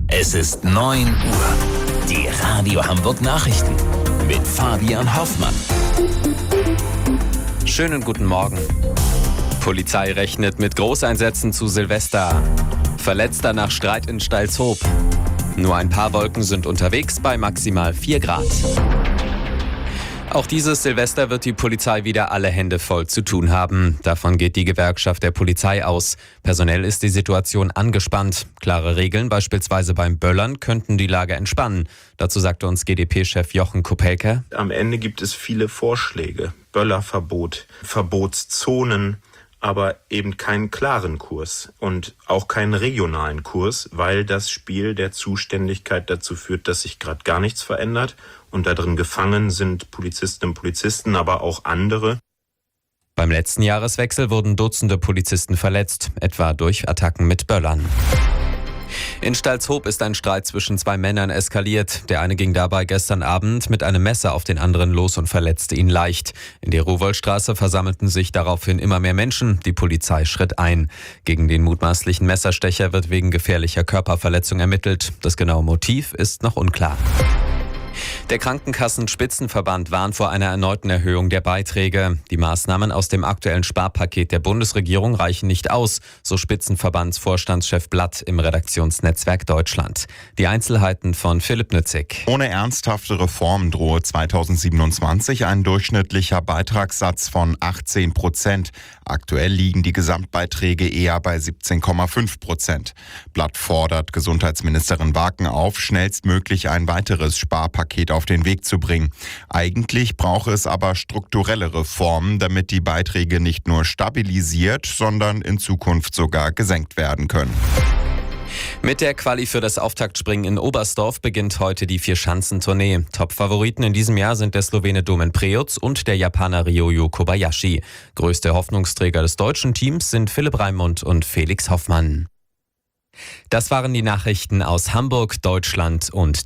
Es ist 9 Uhr. Die Radio Hamburg Nachrichten mit Fabian Hoffmann. Schönen guten Morgen. Polizei rechnet mit Großeinsätzen zu Silvester. Verletzter nach Streit in Stalzhoop. Nur ein paar Wolken sind unterwegs bei maximal 4 Grad. Auch dieses Silvester wird die Polizei wieder alle Hände voll zu tun haben. Davon geht die Gewerkschaft der Polizei aus. Personell ist die Situation angespannt. Klare Regeln, beispielsweise beim Böllern, könnten die Lage entspannen. Dazu sagte uns GdP-Chef Jochen Kopelke. Am Ende gibt es viele Vorschläge. Böllerverbot, Verbotszonen, aber eben keinen klaren Kurs und auch keinen regionalen Kurs, weil das Spiel der Zuständigkeit dazu führt, dass sich gerade gar nichts verändert und da drin gefangen sind Polizistinnen und Polizisten, aber auch andere. Beim letzten Jahreswechsel wurden Dutzende Polizisten verletzt, etwa durch Attacken mit Böllern. In Stalzhoop ist ein Streit zwischen 2 Männern eskaliert. Der eine ging dabei gestern Abend mit einem Messer auf den anderen los und verletzte ihn leicht. In der Ruwoldstraße versammelten sich daraufhin immer mehr Menschen. Die Polizei schritt ein. Gegen den mutmaßlichen Messerstecher wird wegen gefährlicher Körperverletzung ermittelt. Das genaue Motiv ist noch unklar. Der Krankenkassenspitzenverband warnt vor einer erneuten Erhöhung der Beiträge. Die Maßnahmen aus dem aktuellen Sparpaket der Bundesregierung reichen nicht aus, so Spitzenverbandsvorstandschef Blatt im Redaktionsnetzwerk Deutschland. Die Einzelheiten von Philipp Nützig. Ohne ernsthafte Reformen drohe 2027 ein durchschnittlicher Beitragssatz von 18%. Aktuell liegen die Gesamtbeiträge eher bei 17,5%. Blatt fordert Gesundheitsministerin Waken auf, schnellstmöglich ein weiteres Sparpaket auf den Weg zu bringen. Eigentlich brauche es aber strukturelle Reformen, damit die Beiträge nicht nur stabilisiert, sondern in Zukunft sogar gesenkt werden können. Mit der Quali für das Auftaktspringen in Oberstdorf beginnt heute die Vierschanzentournee. Top-Favoriten in diesem Jahr sind der Slowene Domen Preoc und der Japaner Ryoyo Kobayashi. Größte Hoffnungsträger des deutschen Teams sind Philipp Raimund und Felix Hoffmann. Das waren die Nachrichten aus Hamburg, Deutschland und